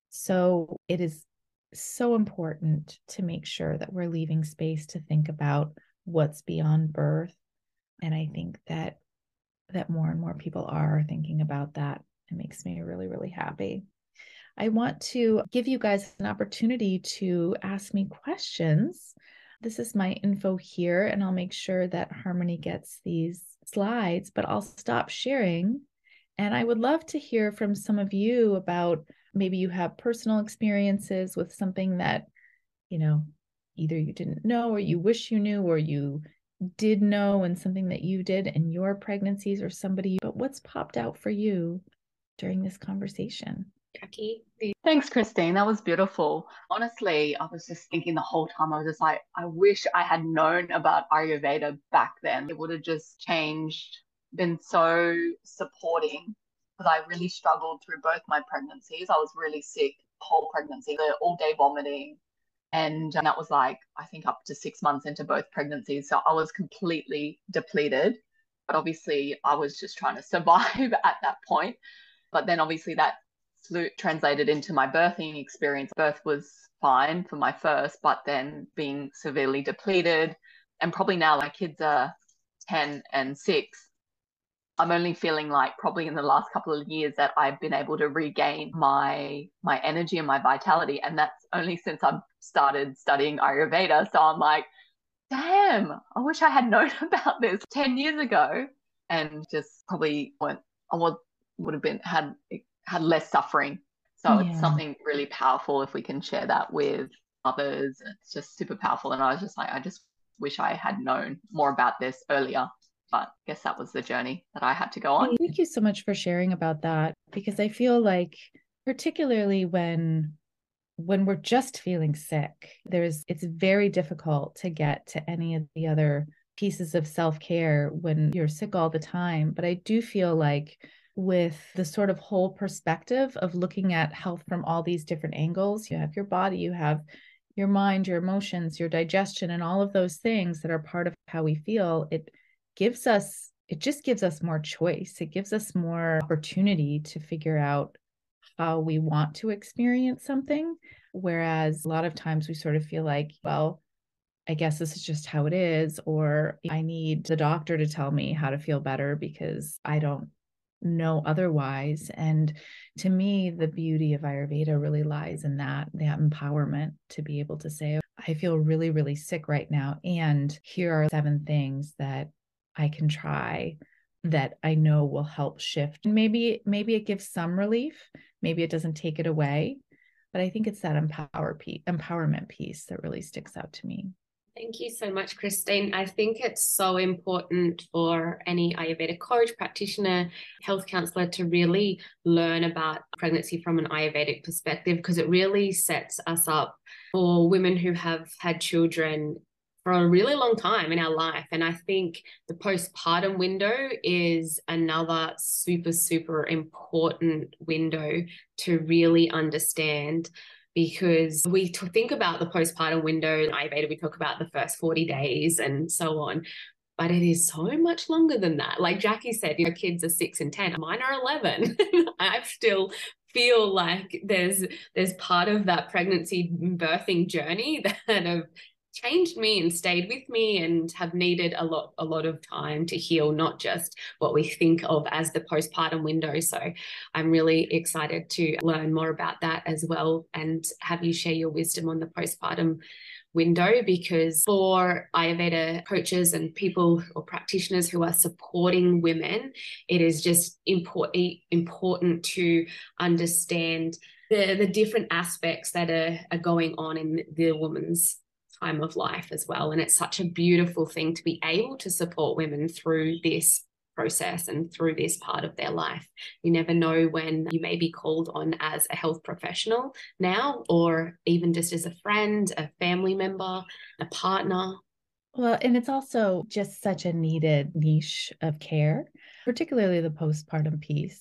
So it is so important to make sure that we're leaving space to think about what's beyond birth. And I think that more and more people are thinking about that. It makes me really, really happy. I want to give you guys an opportunity to ask me questions. This is my info here, and I'll make sure that Harmony gets these slides, but I'll stop sharing. And I would love to hear from some of you about, maybe you have personal experiences with something that, either you didn't know, or you wish you knew, or you did know, and something that you did in your pregnancies, or somebody, but what's popped out for you during this conversation? Jackie? Thanks, Christine. That was beautiful. Honestly, I was just thinking the whole time, I was just like, I wish I had known about Ayurveda back then. It would have just changed, been so supporting, because I really struggled through both my pregnancies. I was really sick the whole pregnancy, the all-day vomiting. And that was like, I think up to 6 months into both pregnancies. So I was completely depleted. But obviously, I was just trying to survive at that point. But then obviously that translated into my birthing experience. Birth was fine for my first, but then being severely depleted, and probably now my kids are 10 and 6, I'm only feeling like probably in the last couple of years that I've been able to regain my energy and my vitality. And that's only since I've started studying Ayurveda. So I'm like, damn, I wish I had known about this 10 years ago, and just probably would have been had less suffering. So It's something really powerful if we can share that with others. It's just super powerful. And I was just like, I just wish I had known more about this earlier. But I guess that was the journey that I had to go on. Thank you so much for sharing about that, because I feel like, particularly when we're just feeling sick, it's very difficult to get to any of the other pieces of self-care when you're sick all the time. But I do feel like, with the sort of whole perspective of looking at health from all these different angles, you have your body, you have your mind, your emotions, your digestion, and all of those things that are part of how we feel. It just gives us more choice. It gives us more opportunity to figure out how we want to experience something. Whereas a lot of times we sort of feel like, well, I guess this is just how it is, or I need the doctor to tell me how to feel better because I don't know otherwise. And to me, the beauty of Ayurveda really lies in that empowerment to be able to say, I feel really, really sick right now, and here are 7 things that I can try that I know will help shift. And maybe it gives some relief. Maybe it doesn't take it away. But I think it's that empowerment piece that really sticks out to me. Thank you so much, Christine. I think it's so important for any Ayurveda coach, practitioner, health counselor to really learn about pregnancy from an Ayurvedic perspective, because it really sets us up for women who have had children for a really long time in our life. And I think the postpartum window is another super, super important window to really understand, because we think about the postpartum window in Ayurveda, we talk about the first 40 days and so on, but it is so much longer than that. Like Jackie said, kids are 6 and 10, mine are 11. I still feel like there's part of that pregnancy birthing journey that have changed me and stayed with me and have needed a lot of time to heal, not just what we think of as the postpartum window. So I'm really excited to learn more about that as well, and have you share your wisdom on the postpartum window, because for Ayurveda coaches and people or practitioners who are supporting women, it is just important to understand the different aspects that are going on in the woman's time of life as well. And it's such a beautiful thing to be able to support women through this process and through this part of their life. You never know when you may be called on as a health professional now, or even just as a friend, a family member, a partner. Well, and it's also just such a needed niche of care, particularly the postpartum piece.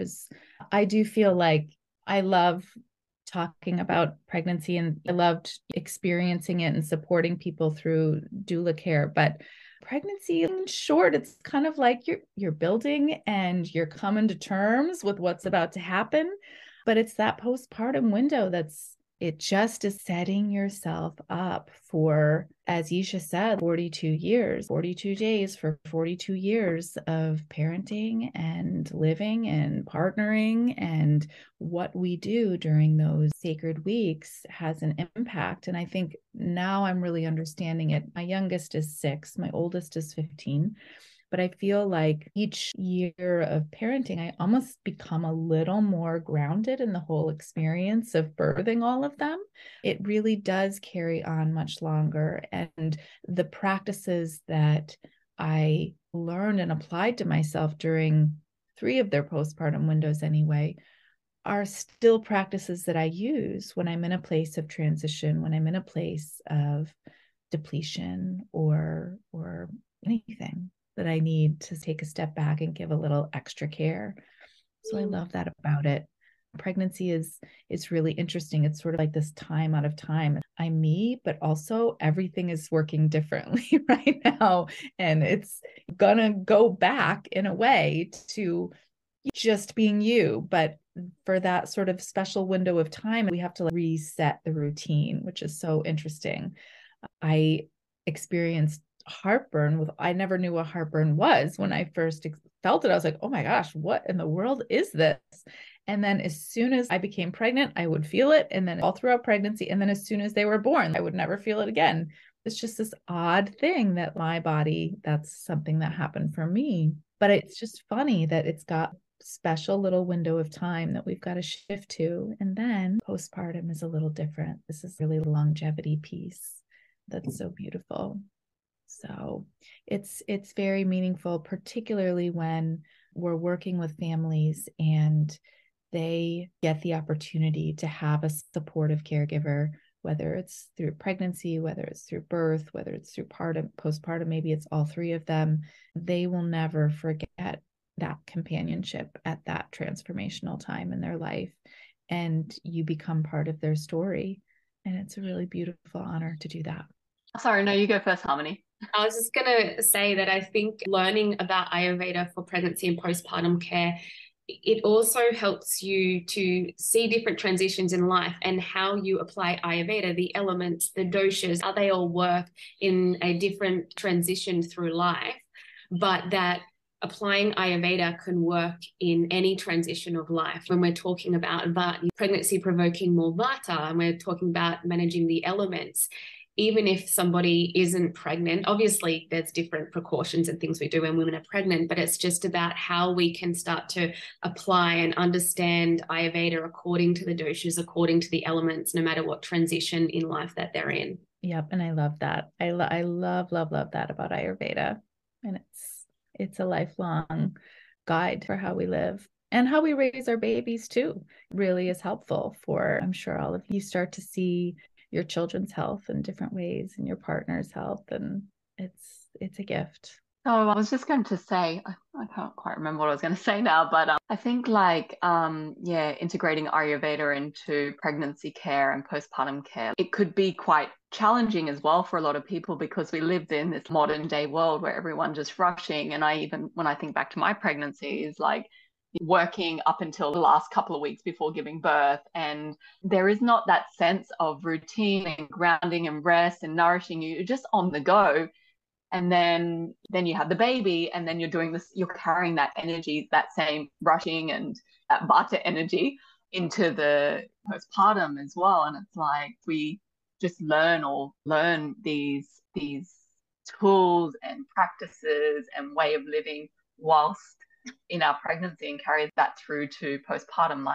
I do feel like I love talking about pregnancy, and I loved experiencing it and supporting people through doula care. But pregnancy, in short, it's kind of like you're building and you're coming to terms with what's about to happen. But it's that postpartum window it just is setting yourself up for, as Yisha said, 42 years, 42 days for 42 years of parenting and living and partnering. And what we do during those sacred weeks has an impact. And I think now I'm really understanding it. My youngest is 6, my oldest is 15. But I feel like each year of parenting, I almost become a little more grounded in the whole experience of birthing all of them. It really does carry on much longer. And the practices that I learned and applied to myself during 3 of their postpartum windows anyway, are still practices that I use when I'm in a place of transition, when I'm in a place of depletion or anything that I need to take a step back and give a little extra care. So I love that about it. Pregnancy is really interesting. It's sort of like this time out of time. I'm me, but also everything is working differently right now. And it's gonna go back in a way to just being you. But for that sort of special window of time, we have to reset the routine, which is so interesting. I experienced heartburn I never knew what heartburn was when I first felt it. I was like, oh my gosh, what in the world is this? And then as soon as I became pregnant, I would feel it. And then all throughout pregnancy. And then as soon as they were born, I would never feel it again. It's just this odd thing that my body, that's something that happened for me. But it's just funny that it's got special little window of time that we've got to shift to. And then postpartum is a little different. This is really the longevity piece that's so beautiful. So it's very meaningful, particularly when we're working with families and they get the opportunity to have a supportive caregiver, whether it's through pregnancy, whether it's through birth, whether it's through postpartum, maybe it's all 3 of them. They will never forget that companionship at that transformational time in their life. And you become part of their story. And it's a really beautiful honor to do that. Sorry, no, you go first, Harmony. I was just going to say that I think learning about Ayurveda for pregnancy and postpartum care, it also helps you to see different transitions in life and how you apply Ayurveda, the elements, the doshas, how they all work in a different transition through life, but that applying Ayurveda can work in any transition of life. When we're talking about pregnancy provoking more vata, and we're talking about managing the elements, even if somebody isn't pregnant, obviously there's different precautions and things we do when women are pregnant, but it's just about how we can start to apply and understand Ayurveda according to the doshas, according to the elements, no matter what transition in life that they're in. Yep. And I love that. I love that about Ayurveda. And it's a lifelong guide for how we live and how we raise our babies too. Really is helpful for, I'm sure all of you start to see your children's health in different ways and your partner's health. And it's a gift. Oh, I was just going to say, I can't quite remember what I was going to say now, but I think integrating Ayurveda into pregnancy care and postpartum care, it could be quite challenging as well for a lot of people because we lived in this modern day world where everyone's just rushing. And when I think back to my pregnancy, is like working up until the last couple of weeks before giving birth. And there is not that sense of routine and grounding and rest and nourishing you. You're just on the go. And then you have the baby, and then you're doing this, you're carrying that energy, that same rushing and that vata energy into the postpartum as well. And it's like we just learn these tools and practices and way of living whilst in our pregnancy and carry that through to postpartum.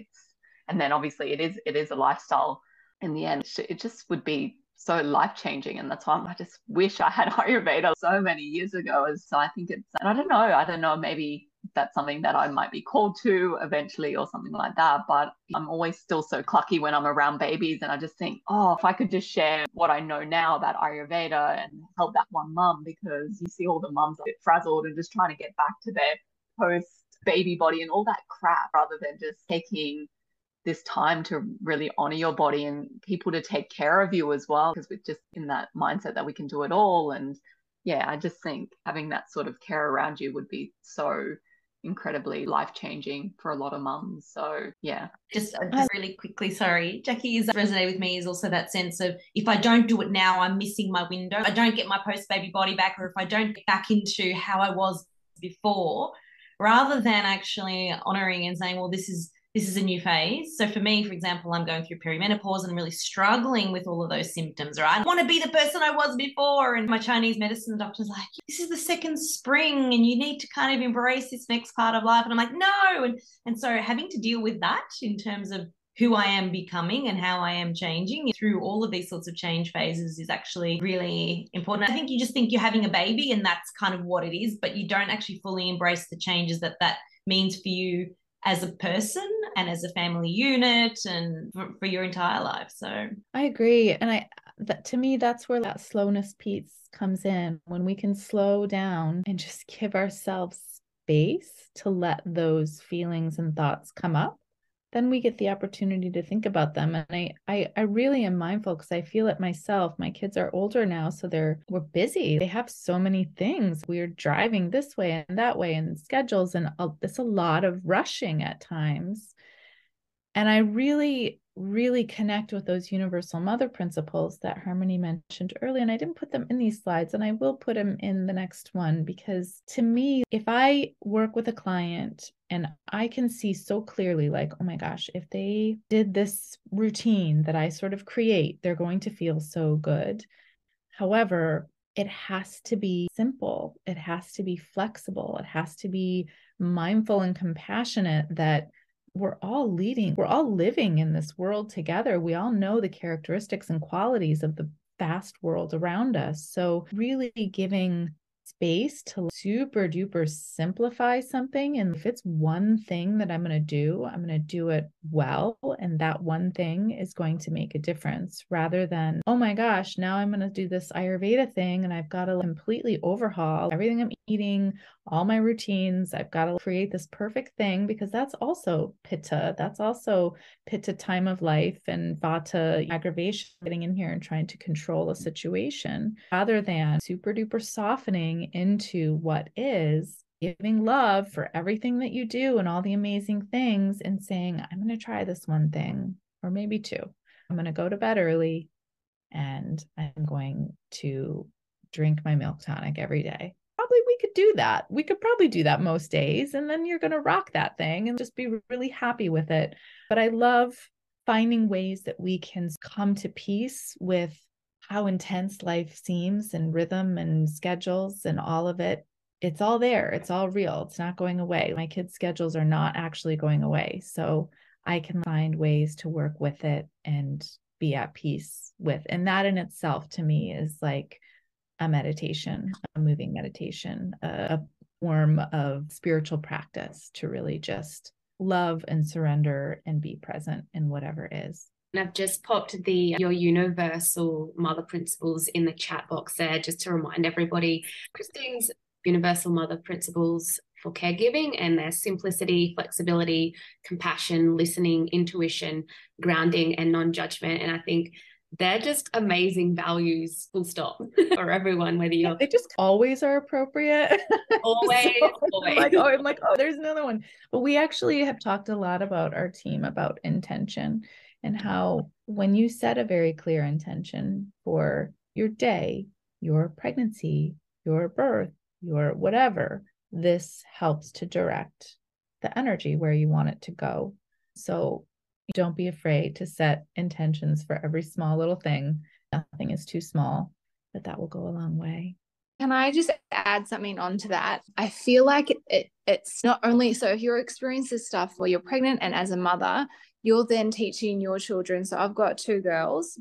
And then obviously it is a lifestyle in the end. It just would be so life-changing, and that's why I just wish I had Ayurveda so many years ago. So I think and I don't know, maybe that's something that I might be called to eventually or something like that, but I'm always still so clucky when I'm around babies, and I just think, if I could just share what I know now about Ayurveda and help that one mum, because you see all the mums a bit frazzled and just trying to get back to their post-baby body and all that crap, rather than just taking this time to really honor your body and people to take care of you as well, because we're just in that mindset that we can do it all. And I just think having that sort of care around you would be so incredibly life-changing for a lot of mums. So just really quickly, sorry, Jackie, is resonated with me is also that sense of, if I don't do it now, I'm missing my window. I don't get my post-baby body back, or if I don't get back into how I was before, rather than actually honoring and saying, well, this is a new phase. So for me, for example, I'm going through perimenopause and I'm really struggling with all of those symptoms, right? I want to be the person I was before. And my Chinese medicine doctor's like, this is the second spring and you need to kind of embrace this next part of life. And I'm like, no. And so having to deal with that in terms of who I am becoming and how I am changing through all of these sorts of change phases is actually really important. I think you just think you're having a baby and that's kind of what it is, but you don't actually fully embrace the changes that means for you as a person and as a family unit and for your entire life. So I agree. And to me, that's where that slowness piece comes in, when we can slow down and just give ourselves space to let those feelings and thoughts come up. Then we get the opportunity to think about them. And I really am mindful, because I feel it myself. My kids are older now, so we're busy. They have so many things. We're driving this way and that way and schedules, and it's a lot of rushing at times. And I really, really connect with those universal mother principles that Harmony mentioned earlier. And I didn't put them in these slides, and I will put them in the next one, because to me, if I work with a client and I can see so clearly, like, oh my gosh, if they did this routine that I sort of create, they're going to feel so good. However, it has to be simple. It has to be flexible. It has to be mindful and compassionate, that we're all living in this world together. We all know the characteristics and qualities of the vast world around us. So really giving space to super duper simplify something. And if it's one thing that I'm going to do it well. And that one thing is going to make a difference, rather than, oh my gosh, now I'm going to do this Ayurveda thing and I've got to completely overhaul everything I'm eating, all my routines. I've got to create this perfect thing, because that's also pitta. That's also pitta time of life and vata aggravation, getting in here and trying to control a situation, rather than super duper softening into what is, giving love for everything that you do and all the amazing things, and saying, I'm going to try this one thing, or maybe two. I'm going to go to bed early and I'm going to drink my milk tonic every day. Probably we could do that. We could probably do that most days. And then you're going to rock that thing and just be really happy with it. But I love finding ways that we can come to peace with how intense life seems and rhythm and schedules and all of it, it's all there. It's all real. It's not going away. My kids' schedules are not actually going away. So I can find ways to work with it and be at peace with. And that in itself to me is like a meditation, a moving meditation, a form of spiritual practice to really just love and surrender and be present in whatever is. And I've just popped your universal mother principles in the chat box there, just to remind everybody, Christine's universal mother principles for caregiving, and their simplicity, flexibility, compassion, listening, intuition, grounding, and non-judgment. And I think they're just amazing values, full stop, for everyone, whether you're... They just always are appropriate. Always, so always. I'm like, oh, there's another one. But we actually have talked a lot about our team, about intention, and how when you set a very clear intention for your day, your pregnancy, your birth, your whatever, this helps to direct the energy where you want it to go. So don't be afraid to set intentions for every small little thing. Nothing is too small, but that will go a long way. Can I just add something onto that? I feel like it's not only, so if you're experiencing this stuff while you're pregnant and as a mother, you're then teaching your children. So I've got 2 girls.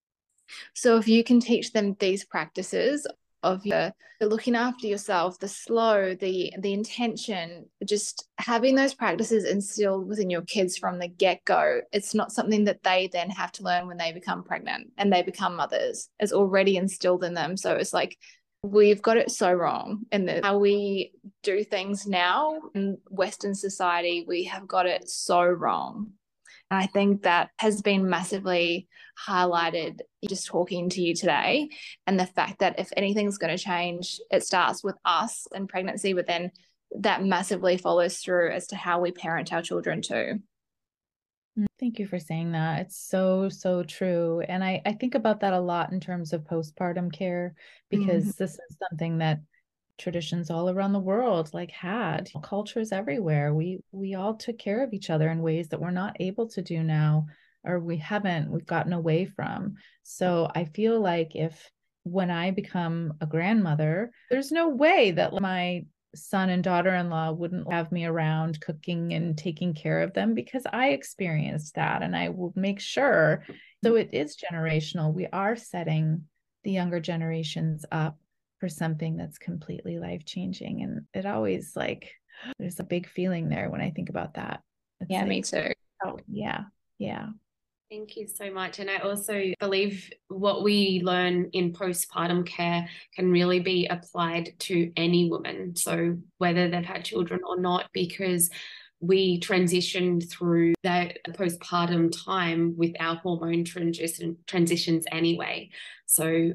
So if you can teach them these practices of the looking after yourself, the slow, the intention, just having those practices instilled within your kids from the get-go, it's not something that they then have to learn when they become pregnant and they become mothers. It's already instilled in them. So it's like, we've got it so wrong in how we do things now in Western society. We have got it so wrong. And I think that has been massively highlighted just talking to you today. And the fact that if anything's going to change, it starts with us and pregnancy, but then that massively follows through as to how we parent our children too. Thank you for saying that. It's so, so true. And I think about that a lot in terms of postpartum care, because this is something that traditions all around the world had, cultures everywhere. We all took care of each other in ways that we're not able to do now, or we've gotten away from. So I feel like when I become a grandmother, there's no way that my son and daughter-in-law wouldn't have me around cooking and taking care of them, because I experienced that, and I will make sure. So it is generational. We are setting the younger generations up for something that's completely life-changing. And it always there's a big feeling there when I think about that. It's me too. Oh, yeah. Thank you so much. And I also believe what we learn in postpartum care can really be applied to any woman. So whether they've had children or not, because we transitioned through that postpartum time with our hormone transitions anyway. So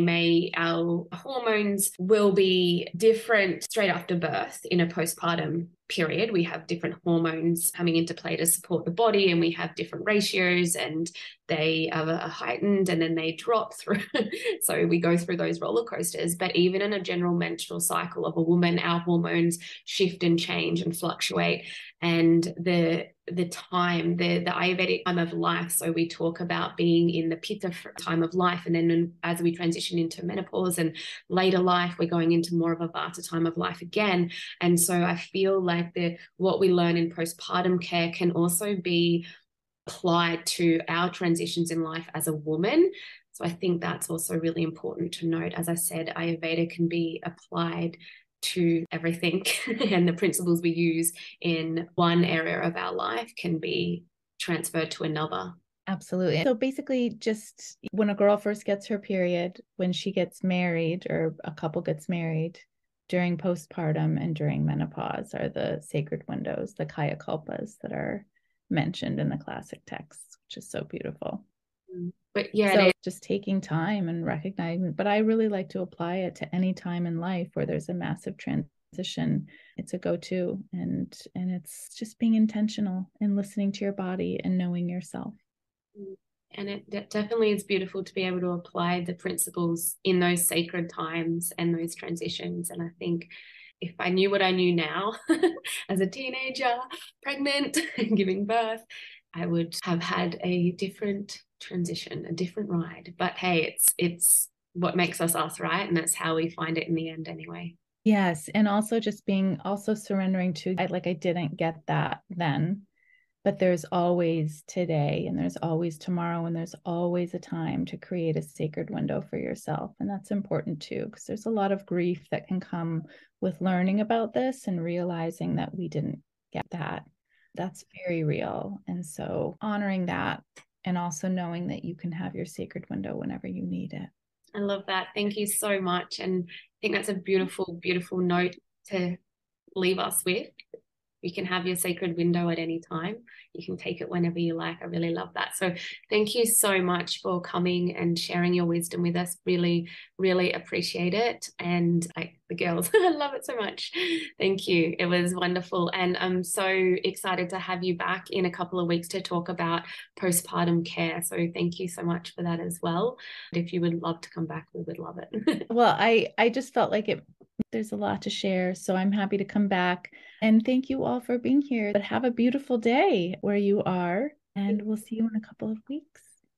our hormones will be different straight after birth in a postpartum period. We have different hormones coming into play to support the body, and we have different ratios, and they are heightened and then they drop through. So we go through those roller coasters. But even in a general menstrual cycle of a woman, our hormones shift and change and fluctuate. And the time, the Ayurvedic time of life. So we talk about being in the Pitta time of life. And then as we transition into menopause and later life, we're going into more of a Vata time of life again. And so I feel like what we learn in postpartum care can also be applied to our transitions in life as a woman. So I think that's also really important to note. As I said, Ayurveda can be applied to everything, and the principles we use in one area of our life can be transferred to another. Absolutely. So basically, just when a girl first gets her period, when she gets married, or a couple gets married, during postpartum and during menopause are the sacred windows, the Kaya Kalpas that are mentioned in the classic texts, which is so beautiful. But yeah, so just taking time and recognizing, but I really like to apply it to any time in life where there's a massive transition. It's a go-to, and it's just being intentional and listening to your body and knowing yourself. And it definitely is beautiful to be able to apply the principles in those sacred times and those transitions. And I think if I knew what I knew now as a teenager, pregnant and giving birth, I would have had a different transition, a different ride. But hey, it's what makes us us, right? And that's how we find it in the end anyway. Yes. And also just being also surrendering to, I didn't get that then, but there's always today and there's always tomorrow and there's always a time to create a sacred window for yourself. And that's important too, because there's a lot of grief that can come with learning about this and realizing that we didn't get that. That's very real. And so honoring that and also knowing that you can have your sacred window whenever you need it. I love that. Thank you so much. And I think that's a beautiful, beautiful note to leave us with. You can have your sacred window at any time. You can take it whenever you like. I really love that. So thank you so much for coming and sharing your wisdom with us. Really, really appreciate it. And the girls, I love it so much. Thank you. It was wonderful. And I'm so excited to have you back in a couple of weeks to talk about postpartum care. So thank you so much for that as well. And if you would love to come back, we would love it. Well, I just felt like there's a lot to share. So I'm happy to come back. And thank you all for being here. But have a beautiful day where you are. And we'll see you in a couple of weeks.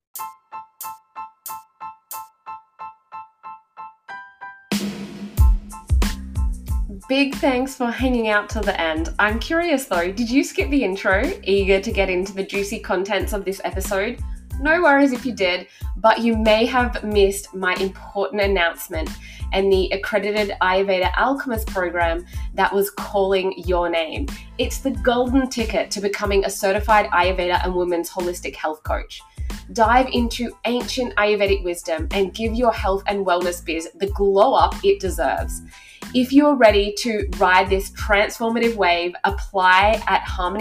Big thanks for hanging out till the end. I'm curious though, did you skip the intro, eager to get into the juicy contents of this episode? No worries if you did, but you may have missed my important announcement and the accredited Ayurveda Alchemist program that was calling your name. It's the golden ticket to becoming a certified Ayurveda and women's holistic health coach. Dive into ancient Ayurvedic wisdom and give your health and wellness biz the glow up it deserves. If you're ready to ride this transformative wave, apply at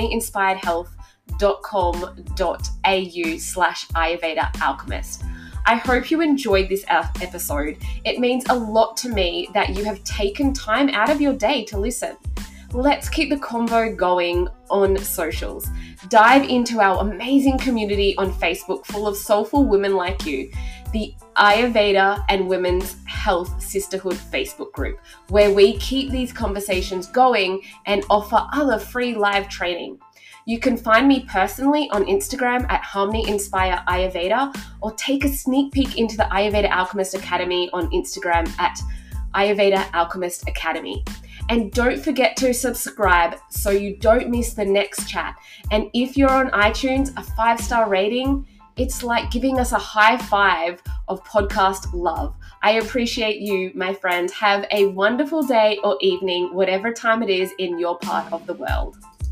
harmonyinspiredhealth.com.au/Ayurveda Alchemist. I hope you enjoyed this episode. It means a lot to me that you have taken time out of your day to listen. Let's keep the convo going on socials. Dive into our amazing community on Facebook full of soulful women like you, the Ayurveda and Women's Health Sisterhood Facebook group, where we keep these conversations going and offer other free live training. You can find me personally on Instagram at Harmony Inspire Ayurveda, or take a sneak peek into the Ayurveda Alchemist Academy on Instagram at Ayurveda Alchemist Academy. And don't forget to subscribe so you don't miss the next chat. And if you're on iTunes, a 5-star rating, it's like giving us a high five of podcast love. I appreciate you, my friends. Have a wonderful day or evening, whatever time it is in your part of the world.